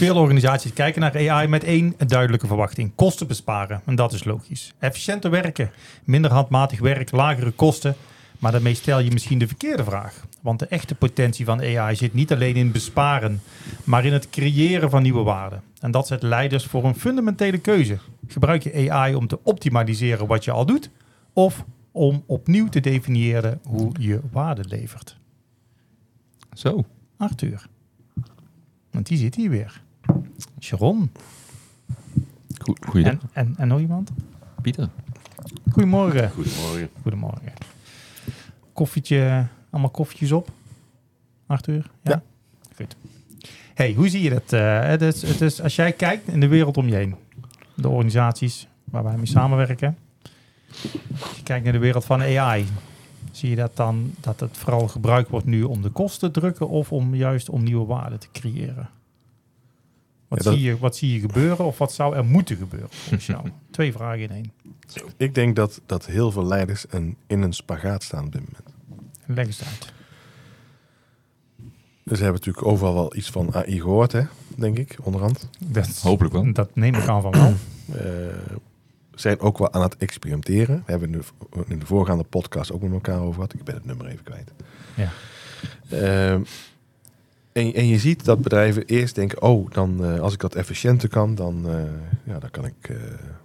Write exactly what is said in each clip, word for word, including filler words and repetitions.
Veel organisaties kijken naar A I met één duidelijke verwachting. Kosten besparen. En dat is logisch. Efficiënter werken. Minder handmatig werk. Lagere kosten. Maar daarmee stel je misschien de verkeerde vraag. Want de echte potentie van A I zit niet alleen in besparen, maar in het creëren van nieuwe waarden. En dat zet leiders voor een fundamentele keuze. Gebruik je A I om te optimaliseren wat je al doet, of om opnieuw te definiëren hoe je waarde levert? Zo. Arthur. Want die zit hier weer. Sharon. Go- Goeiedag. En, en, en nog iemand? Pieter. Goedemorgen. Goedemorgen. Goedemorgen. Koffietje, allemaal koffietjes op? Arthur? Ja. Ja. Goed. Hey, hoe zie je dat? Uh, het is, het is, als jij kijkt in de wereld om je heen, de organisaties waar wij mee samenwerken, als je kijkt naar de wereld van A I, zie je dat dan dat het vooral gebruikt wordt nu om de kosten te drukken of om juist om nieuwe waarden te creëren? Wat, Ja, dat... zie je, wat zie je gebeuren of wat zou er moeten gebeuren volgens jou? Twee vragen in één. Ik denk dat, dat heel veel leiders een, in een spagaat staan op dit moment. Leg eens uit. Dus we hebben natuurlijk overal wel iets van A I gehoord, hè, denk ik, onderhand. Dat, Hopelijk wel. Dat neem ik aan van wel. We zijn ook wel aan het experimenteren. We hebben in de, in de voorgaande podcast ook met elkaar over gehad. Ik ben het nummer even kwijt. Ja. Uh, en, en je ziet dat bedrijven eerst denken, oh, dan uh, als ik dat efficiënter kan, dan, uh, ja, dan kan ik, uh,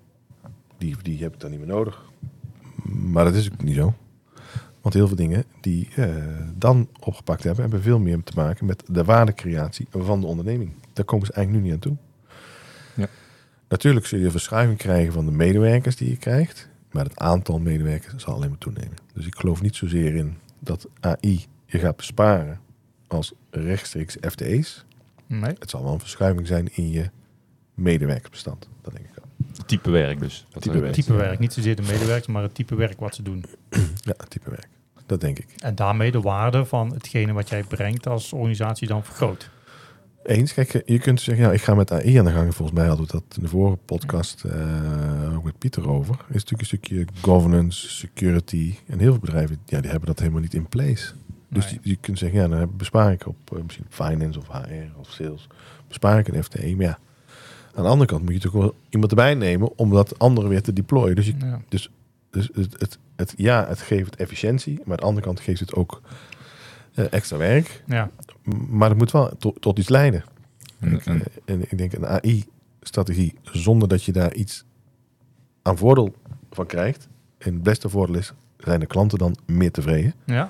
die, die heb ik dan niet meer nodig. Maar dat is ook niet zo. Want heel veel dingen die uh, dan opgepakt hebben, hebben veel meer te maken met de waardecreatie van de onderneming. Daar komen ze eigenlijk nu niet aan toe. Ja. Natuurlijk zul je een verschuiving krijgen van de medewerkers die je krijgt, maar het aantal medewerkers zal alleen maar toenemen. Dus ik geloof niet zozeer in dat A I je gaat besparen als rechtstreeks F T E's. Nee. Het zal wel een verschuiving zijn in je medewerkersbestand. Dat denk ik wel. Type werk dus. Het type werk. Type werk, niet zozeer de medewerkers, maar het type werk wat ze doen. Ja, het type werk. Dat denk ik. En daarmee de waarde van hetgene wat jij brengt als organisatie dan vergroot. Eens, kijk, je kunt zeggen, ja, ik ga met A I aan de gang. Volgens mij hadden we dat in de vorige podcast uh, ook met Pieter over. Is natuurlijk een stukje governance, security. En heel veel bedrijven, ja, die hebben dat helemaal niet in place. Dus Nee. je, je kunt zeggen, ja, dan bespaar ik op uh, misschien finance of H R of sales. Bespaar ik een F T E. Maar ja, aan de andere kant moet je natuurlijk wel iemand erbij nemen om dat andere weer te deployen. Dus, je, Ja. dus, dus het, het, het, ja, het geeft efficiëntie. Maar aan de andere kant geeft het ook uh, extra werk. Ja. Maar het moet wel tot, tot iets leiden. En, Kijk, en, uh, en ik denk een A I-strategie zonder dat je daar iets aan voordeel van krijgt. En het beste voordeel is, zijn de klanten dan meer tevreden. Ja.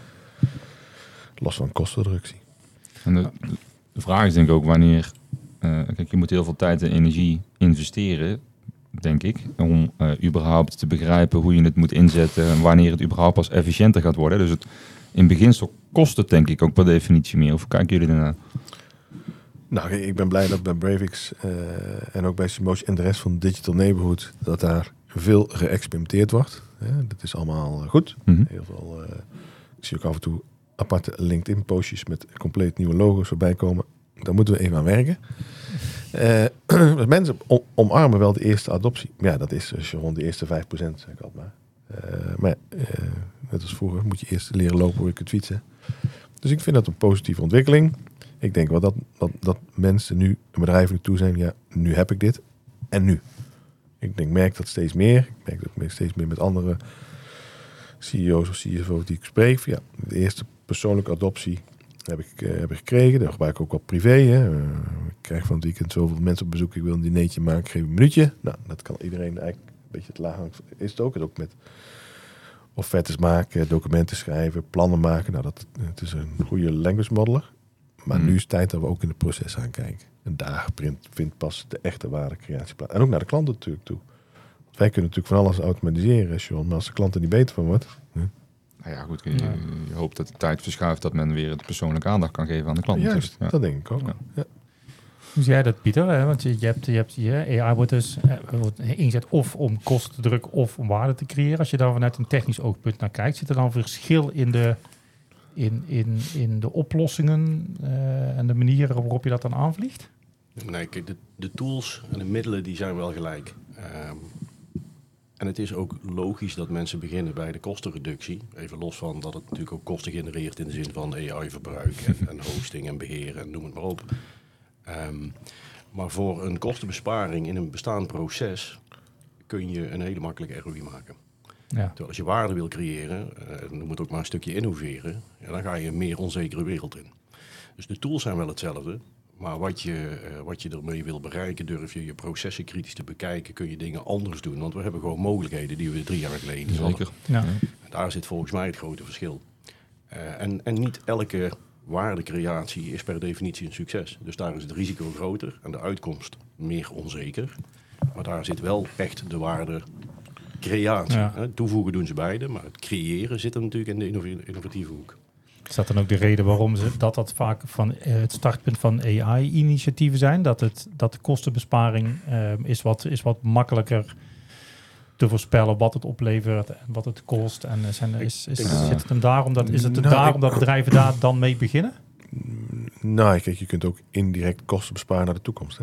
Los van kostenreductie. en de, de vraag is denk ik ook wanneer... Uh, kijk, je moet heel veel tijd en energie investeren, denk ik, om uh, überhaupt te begrijpen hoe je het moet inzetten en wanneer het überhaupt pas efficiënter gaat worden. Dus het, in beginsel kost het denk ik ook per definitie meer. Hoe kijken jullie daarnaar? Nou, ik ben blij dat bij Bravix uh, en ook bij Simotion en de rest van Digital Neighborhood dat daar veel geëxperimenteerd wordt. Ja, dat is allemaal goed. Mm-hmm. Heel veel. Uh, ik zie ook af en toe aparte LinkedIn-postjes met compleet nieuwe logo's voorbij komen. Daar moeten we even aan werken. Uh, mensen om, omarmen wel de eerste adoptie. Ja, dat is als je rond de eerste vijf procent, zeg ik altijd maar. Uh, maar uh, net als vroeger moet je eerst leren lopen hoe je kunt fietsen. Dus ik vind dat een positieve ontwikkeling. Ik denk wel dat, dat, dat mensen nu, bedrijven naartoe zijn, ja, nu heb ik dit en nu. Ik denk, merk dat steeds meer. Ik merk dat ik steeds meer met andere C E O's of C F O's die ik spreek. Ja, de eerste persoonlijke adoptie heb ik, uh, heb ik gekregen. Dat gebruik ik ook wel privé. Hè. Uh, ik krijg van het weekend zoveel mensen op bezoek. Ik wil een dinertje maken, ik geef een minuutje. Nou, dat kan iedereen eigenlijk een beetje het laag is het ook. Het ook met offertes maken, documenten schrijven, plannen maken. Nou, dat het is een goede language modeler. Maar mm. nu is het tijd dat we ook in het proces gaan kijken. En daar vindt pas de echte waardecreatie plaats. En ook naar de klanten natuurlijk toe. Want wij kunnen natuurlijk van alles automatiseren, John. Maar als de klant er niet beter van wordt... Hm. Nou ja, goed. Je, je hoopt dat de tijd verschuift dat men weer de persoonlijke aandacht kan geven aan de klant. Juist, ja. dat denk ik ook. Ja. Ja. Hoe zie jij dat, Pieter? Hè? Want je, je hebt, je hebt je A I wordt dus uh, wordt ingezet of om kosten te drukken of om waarde te creëren. Als je daar vanuit een technisch oogpunt naar kijkt, zit er dan een verschil in de, in, in, in de oplossingen uh, en de manieren waarop je dat dan aanvliegt? Nee, kijk, de, de tools en de middelen die zijn wel gelijk. Um, en het is ook logisch dat mensen beginnen bij de kostenreductie. Even los van dat het natuurlijk ook kosten genereert in de zin van A I-verbruik en, en hosting en beheer en noem het maar op. Um, Maar voor een kostenbesparing in een bestaand proces kun je een hele makkelijke R O I maken. Ja. Terwijl als je waarde wil creëren, uh, noem het ook maar een stukje innoveren, ja, dan ga je een meer onzekere wereld in. Dus de tools zijn wel hetzelfde, maar wat je, uh, wat je ermee wil bereiken, durf je je processen kritisch te bekijken, kun je dingen anders doen. Want we hebben gewoon mogelijkheden die we drie jaar geleden niet hadden. Zeker. Ja. En daar zit volgens mij het grote verschil. Uh, en, en niet elke waardecreatie is per definitie een succes. Dus daar is het risico groter en de uitkomst meer onzeker. Maar daar zit wel echt de waardecreatie. Ja. Hè? Toevoegen doen ze beide, maar het creëren zit er natuurlijk in de innov- innovatieve hoek. Is dat dan ook de reden waarom ze dat dat vaak van uh, het startpunt van A I-initiatieven zijn? Dat, het, dat de kostenbesparing uh, is, wat, is wat makkelijker te voorspellen wat het oplevert en wat het kost. En uh, zijn, is, is, Ja. zit het hem daarom dat, is het Nou, daarom ik- dat bedrijven daar dan mee beginnen? Nou, kijk, je kunt ook indirect kosten besparen naar de toekomst. Hè?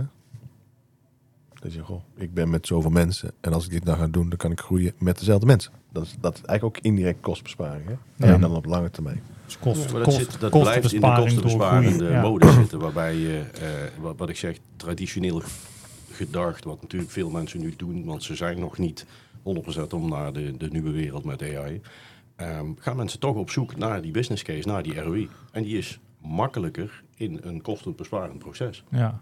Dat je, goh, ik ben met zoveel mensen en als ik dit nou ga doen, dan kan ik groeien met dezelfde mensen. Dat is, dat is eigenlijk ook indirect kostbesparing. Hè? Alleen dan op lange termijn. Dus kost, Ja, maar dat, kost, zit, dat blijft in de kostenbesparing door kostenbesparende groei. Ja. mode zitten. Waarbij je, uh, wat, wat ik zeg, traditioneel gedacht, wat natuurlijk veel mensen nu doen, want ze zijn nog niet honderd procent om naar de, de nieuwe wereld met A I. Um, gaan mensen toch op zoek naar die business case, naar die R O I. En die is makkelijker in een kostenbesparend proces. Ja.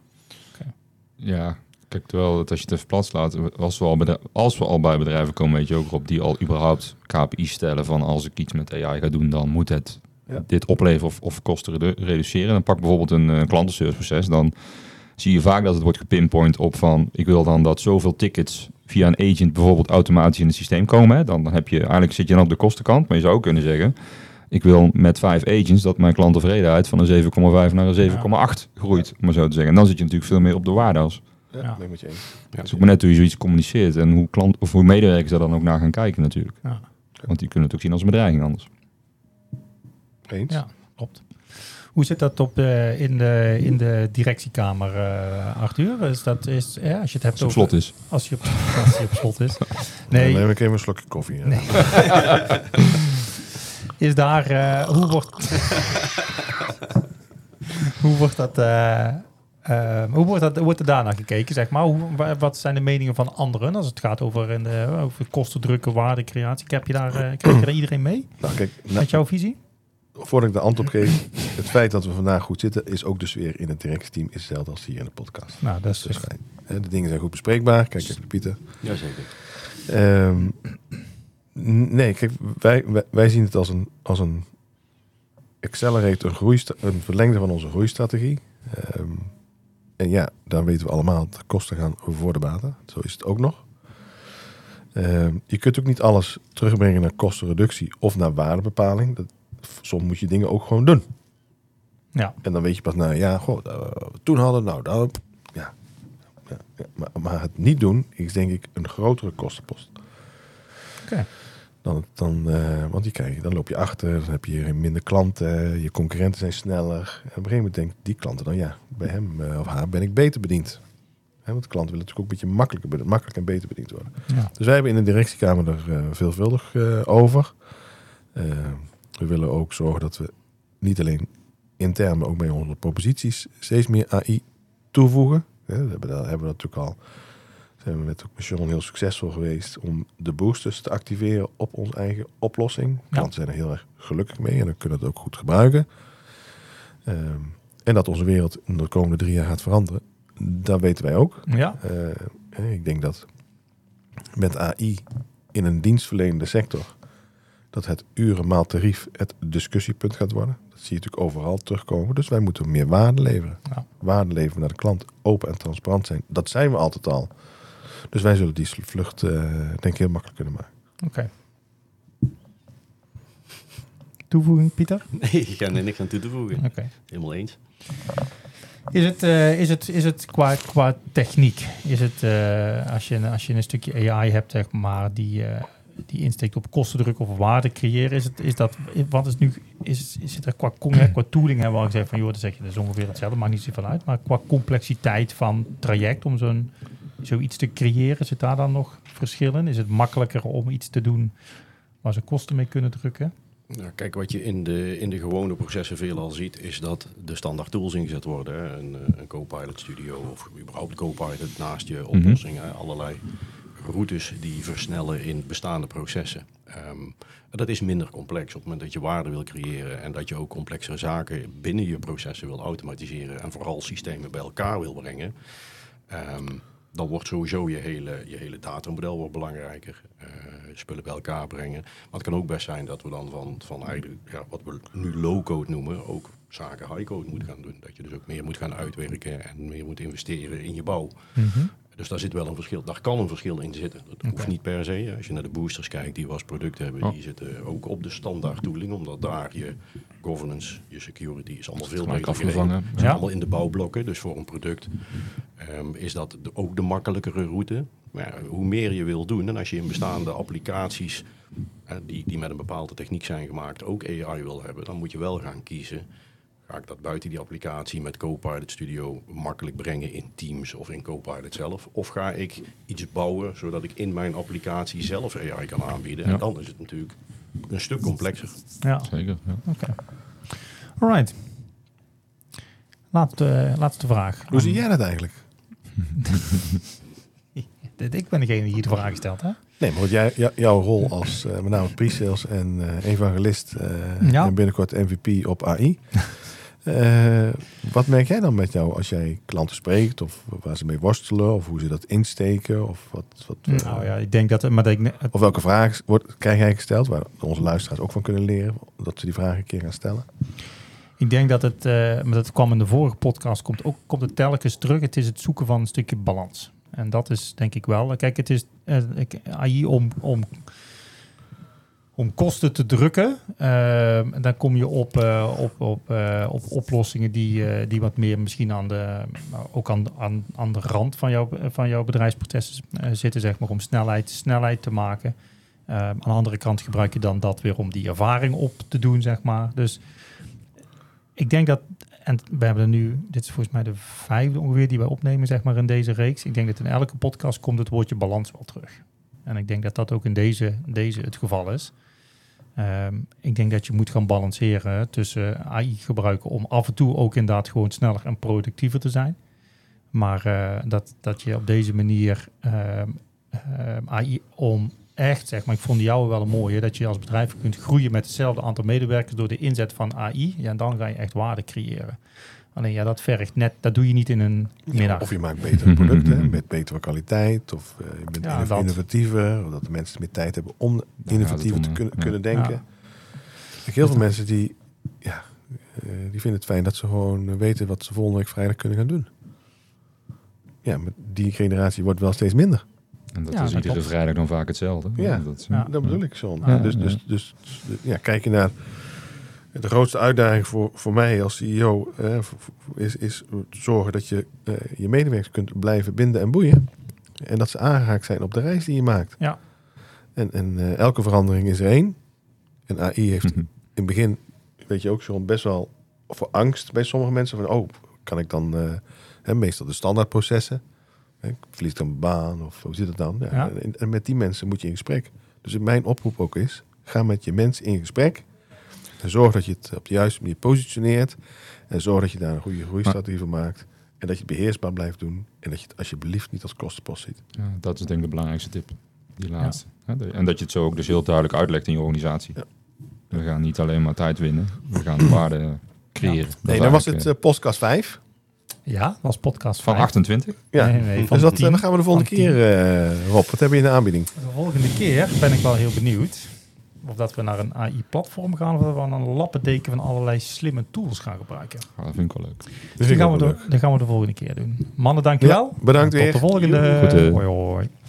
Ja, kijk, terwijl dat als je het even plat slaat, als we, al bedrijf, als we al bij bedrijven komen, weet je ook op die al überhaupt K P I's stellen van als ik iets met A I ga doen, dan moet het Ja. dit opleveren of, of kosten redu- reduceren. Dan pak bijvoorbeeld een uh, klantenserviceproces, dan zie je vaak dat het wordt gepinpoint op van ik wil dan dat zoveel tickets via een agent bijvoorbeeld automatisch in het systeem komen. Hè. Dan, dan heb je, eigenlijk zit je dan op de kostenkant, maar je zou ook kunnen zeggen, ik wil met vijf agents dat mijn klanttevredenheid van een zeven komma vijf naar een zeven komma acht groeit, om maar zo te zeggen. En dan zit je natuurlijk veel meer op de waarde als. Ja, Ja. ben ik met je eens. Het is ook maar net hoe je zoiets communiceert en hoe klant of hoe medewerkers daar dan ook naar gaan kijken natuurlijk. Ja. Want die kunnen het ook zien als een bedreiging anders. Eens? Ja, klopt. Hoe zit dat op de, in, de, in de directiekamer, uh, Arthur? Is dat, is, ja, als je het hebt Als het op over... slot is. Als je op, als je op slot is. Nee. Nee, Dan neem ik even een slokje koffie. Ja. Nee. is daar... Uh, hoe wordt... hoe wordt dat... Uh, uh, hoe wordt, dat, wordt er daarnaar gekeken, zeg maar? Hoe, wa- wat zijn de meningen van anderen als het gaat over, in de, over kosten drukken, waardecreatie? Heb je daar, uh, krijg je daar iedereen mee? Nou, kijk, na, Met jouw visie? voordat ik de antwoord geef, het feit dat we vandaag goed zitten, is ook dus weer in het directieteam is hetzelfde als hier in de podcast. Nou, dat is Dus fijn. Hè, de dingen zijn goed bespreekbaar. Kijk even naar Pieter. Jazeker. Ehm, n- nee, kijk, wij, wij, wij zien het als een, als een accelerator, een, groeista- een verlengde van onze groeistrategie. Ehm, en ja, daar weten we allemaal dat de kosten gaan voor de baten. Zo is het ook nog. Ehm, je kunt ook niet alles terugbrengen naar kostenreductie of naar waardebepaling. Dat, soms moet je dingen ook gewoon doen. Ja, En dan weet je pas, nou ja, goh, dat we toen hadden, nou, dat, ja. ja, ja. Maar, maar het niet doen is denk ik een grotere kostenpost. oké. Dan, dan, uh, want die krijg je, dan loop je achter, dan heb je minder klanten, je concurrenten zijn sneller. En op een gegeven moment denkt die klanten dan, ja, bij hem uh, of haar ben ik beter bediend. Hè, want de klanten willen natuurlijk ook een beetje makkelijker, makkelijk en beter bediend worden. Ja. Dus wij hebben in de directiekamer er uh, veelvuldig uh, over. Uh, we willen ook zorgen dat we niet alleen intern, maar ook bij onze proposities steeds meer A I toevoegen. Hè, we hebben, daar hebben we natuurlijk al, zijn we met Mission heel succesvol geweest om de boosters te activeren op onze eigen oplossing. Klanten zijn er heel erg gelukkig mee en dan kunnen we het ook goed gebruiken. Um, en dat onze wereld in de komende drie jaar gaat veranderen, dat weten wij ook. Ja. Uh, ik denk dat met A I in een dienstverlenende sector dat het urenmaal tarief het discussiepunt gaat worden. Dat zie je natuurlijk overal terugkomen. Dus wij moeten meer waarde leveren. Ja. Waarde leveren naar de klant. Open en transparant zijn. Dat zijn we altijd al. Dus wij zullen die vlucht uh, denk ik heel makkelijk kunnen maken. Oké. Okay. Toevoeging, Pieter? Nee, ik ga er niks aan toe te voegen. Oké. Okay. Helemaal eens. Is het, uh, is het, is het qua, qua techniek? Is het, uh, als, je, als je een stukje A I hebt, zeg maar, die... Uh, die insteekt op kostendruk of waarde creëren, is het, is dat, wat is nu, is, is het er qua, qua tooling hebben we al gezegd van, joh, dan zeg je, dat is ongeveer hetzelfde, maakt niet zoveel uit, maar qua complexiteit van traject om zo'n, zoiets te creëren, zit daar dan nog verschillen? Is het makkelijker om iets te doen waar ze kosten mee kunnen drukken? Nou, kijk, wat je in de, in de gewone processen veelal ziet, is dat de standaard tools ingezet worden. Hè. Een, een Copilot Studio of überhaupt Copilot naast je oplossingen. Mm-hmm. Allerlei routes die versnellen in bestaande processen. Um, dat is minder complex op het moment dat je waarde wil creëren en dat je ook complexere zaken binnen je processen wil automatiseren en vooral systemen bij elkaar wil brengen. Um, dan wordt sowieso je hele, je hele datamodel wordt belangrijker. Uh, spullen bij elkaar brengen. Maar het kan ook best zijn dat we dan van, van eigenlijk, ja, wat we nu low-code noemen, ook zaken high-code moeten gaan doen. Dat je dus ook meer moet gaan uitwerken en meer moet investeren in je bouw. Mm-hmm. Dus daar zit wel een verschil. Daar kan een verschil in zitten. Dat okay. hoeft niet per se. Als je naar de boosters kijkt die we als product hebben, oh. die zitten ook op de standaard tooling, omdat daar je governance, je security is allemaal veel beter geregeld. Ja. Allemaal in de bouwblokken. Dus voor een product um, is dat de, ook de makkelijkere route. Maar ja, hoe meer je wil doen en als je in bestaande applicaties uh, die, die met een bepaalde techniek zijn gemaakt ook A I wil hebben, dan moet je wel gaan kiezen. Ga ik dat buiten die applicatie met Copilot Studio makkelijk brengen in Teams of in Copilot zelf? Of ga ik iets bouwen zodat ik in mijn applicatie zelf A I kan aanbieden? Ja. En dan is het natuurlijk een stuk complexer. Ja, zeker. Ja. Oké. Okay. Alright. Laatste, laatste vraag. Hoe zie jij dat eigenlijk? Ik ben degene die hier de vraag stelt, hè? Nee, maar jij, jou, jouw rol als uh, met name pre-sales en uh, evangelist uh, ja. en binnenkort M V P op A I. Uh, wat merk jij dan met jou als jij klanten spreekt of waar ze mee worstelen of hoe ze dat insteken of wat? wat uh, nou ja, ik denk dat, maar dat ik, het, of welke vragen wordt, krijg jij gesteld waar onze luisteraars ook van kunnen leren dat ze die vragen een keer gaan stellen? Ik denk dat het, uh, maar dat kwam in de vorige podcast, komt ook komt het telkens terug. Het is het zoeken van een stukje balans. En dat is denk ik wel. Kijk, het is uh, A I om, om, om kosten te drukken. Uh, dan kom je op, uh, op, op, uh, op oplossingen die, uh, die wat meer misschien aan de, ook aan, aan, aan de rand van, jou, van jouw bedrijfsprocessen uh, zitten, zeg maar, om snelheid, snelheid te maken. Uh, aan de andere kant gebruik je dan dat weer om die ervaring op te doen, zeg maar. Dus ik denk dat, en we hebben er nu, dit is volgens mij de vijfde ongeveer die wij opnemen, zeg maar, in deze reeks. Ik denk dat in elke podcast komt het woordje balans wel terug. En ik denk dat dat ook in deze, deze het geval is. Um, ik denk dat je moet gaan balanceren tussen A I gebruiken om af en toe ook inderdaad gewoon sneller en productiever te zijn. Maar uh, dat, dat je op deze manier um, um, A I om echt, zeg maar, ik vond die jouwe wel een mooie, dat je als bedrijf kunt groeien met hetzelfde aantal medewerkers door de inzet van A I. Ja, en dan ga je echt waarde creëren. Alleen ja, dat vergt net, dat doe je niet in een middag. Ja, of je maakt betere producten met betere kwaliteit, of uh, je bent ja, innovatiever, of dat de mensen meer tijd hebben om innovatiever ja, te kunnen, ja. kunnen denken. Ja. Kijk, heel veel mensen die, ja, uh, die vinden het fijn dat ze gewoon weten wat ze volgende week vrijdag kunnen gaan doen. Ja, maar die generatie wordt wel steeds minder. En dat ja, is dat iedere klopt. vrijdag dan vaak hetzelfde. Ja, dat, ja. dat bedoel ik zo. Ja, dus, ja. dus, dus, dus ja, kijk je naar de grootste uitdaging voor, voor mij als C E O eh, is, is zorgen dat je uh, je medewerkers kunt blijven binden en boeien. En dat ze aangehaakt zijn op de reis die je maakt. Ja. En, en uh, elke verandering is er één. En A I heeft in het begin, weet je ook, zo'n best wel voor angst bij sommige mensen. Van, oh, kan ik dan uh, hè, meestal de standaardprocessen. Hè, verlies ik dan mijn baan of hoe zit het dan? Ja, ja. En, en met die mensen moet je in gesprek. Dus mijn oproep ook is, ga met je mensen in gesprek. En zorg dat je het op de juiste manier positioneert. En zorg dat je daar een goede groeistrategie van maakt. En dat je het beheersbaar blijft doen. En dat je het alsjeblieft niet als kostenpost ziet. Ja, dat is denk ik de belangrijkste tip. Die laatste. Ja. En dat je het zo ook dus heel duidelijk uitlegt in je organisatie. Ja. We gaan niet alleen maar tijd winnen. We gaan waarde creëren. Ja. Nee, dan was het uh, podcast vijf. Ja, dat was podcast van vijf. achtentwintig. Ja, nee, nee, van dus dat, dan gaan we de volgende keer, uh, Rob. Wat heb je in de aanbieding? De volgende keer ben ik wel heel benieuwd. Of dat we naar een A I-platform gaan, of dat we een lappendeken van allerlei slimme tools gaan gebruiken. Ja, dat vind ik wel leuk. Dus dat gaan, we de, dat gaan we de volgende keer doen. Mannen, dankjewel. Ja, bedankt en weer. Tot de volgende. Goed, uh, hoi hoi.